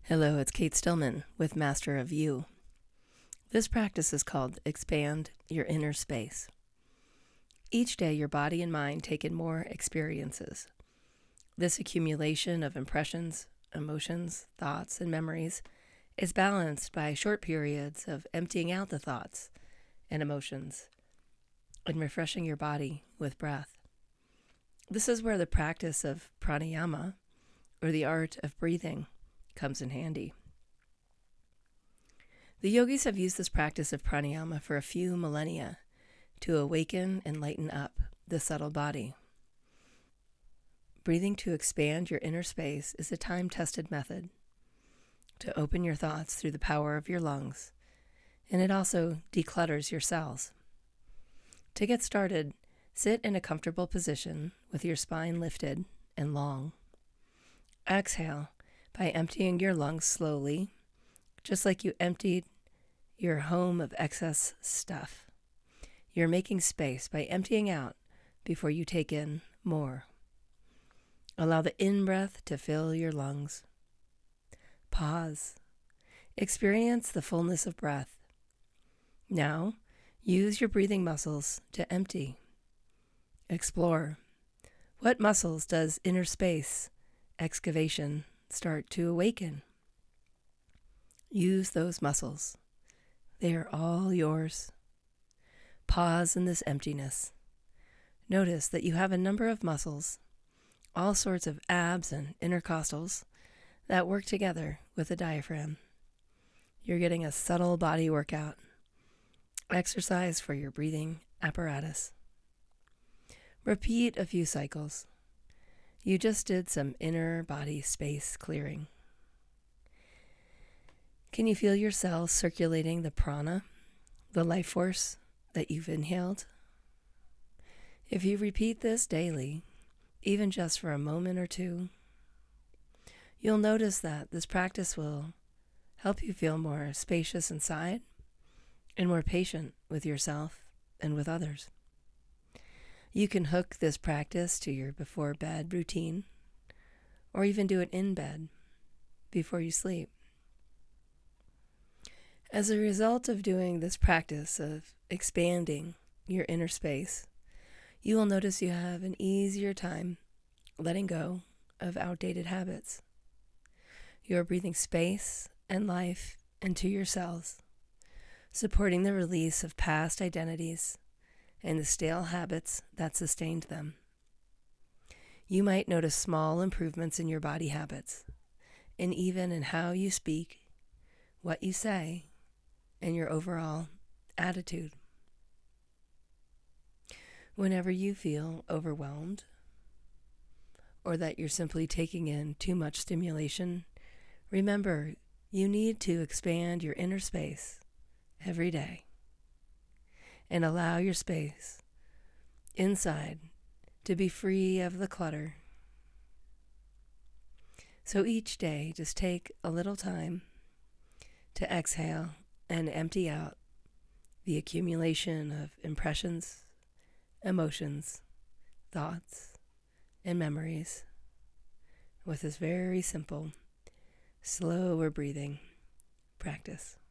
Hello, it's Kate Stillman with Master of You. This practice is called Expand Your Inner Space. Each day, your body and mind take in more experiences. This accumulation of impressions, emotions, thoughts, and memories is balanced by short periods of emptying out the thoughts and emotions and refreshing your body with breath. This is where the practice of pranayama, or the art of breathing, comes in handy. The yogis have used this practice of pranayama for a few millennia to awaken and lighten up the subtle body. Breathing to expand your inner space is a time-tested method to open your thoughts through the power of your lungs, and it also declutters your cells. To get started, sit in a comfortable position with your spine lifted and long. Exhale by emptying your lungs slowly, just like you emptied your home of excess stuff. You're making space by emptying out before you take in more. Allow the in-breath to fill your lungs. Pause. Experience the fullness of breath. Now, use your breathing muscles to empty. Explore. What muscles does inner space excavation start to awaken? Use those muscles. They are all yours. Pause in this emptiness. Notice that you have a number of muscles, all sorts of abs and intercostals, that work together with the diaphragm. You're getting a subtle body workout, exercise for your breathing apparatus. Repeat a few cycles. You just did some inner body space clearing. Can you feel your cells circulating the prana, the life force that you've inhaled? If you repeat this daily, even just for a moment or two, you'll notice that this practice will help you feel more spacious inside and more patient with yourself and with others. You can hook this practice to your before bed routine, or even do it in bed before you sleep. As a result of doing this practice of expanding your inner space, you will notice you have an easier time letting go of outdated habits. You are breathing space and life into your cells, supporting the release of past identities and the stale habits that sustained them. You might notice small improvements in your body habits, and even in how you speak, what you say, and your overall attitude. Whenever you feel overwhelmed, or that you're simply taking in too much stimulation, remember you need to expand your inner space every day and allow your space inside to be free of the clutter. So each day, just take a little time to exhale and empty out the accumulation of impressions, emotions, thoughts, and memories with this very simple, slower breathing practice.